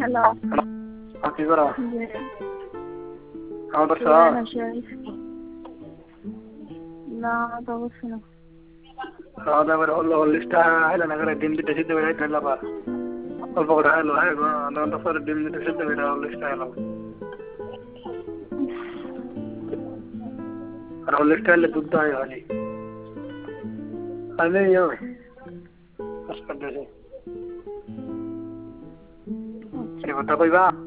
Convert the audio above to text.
Hello. কি করো? খাওয়া দাওয়া হলো লিস্টটা আইলা না করে ডিম দিতে সিদ্ধ করে খাইলা বা অল্প করে খাইলো হ্যাঁ আধা পরে ডিম দিতে সিদ্ধ করে লিস্টটা এলাম আর লিস্টটা এলে দুধ হয় হয়নি আমি হাসপাতালে কথা কইবা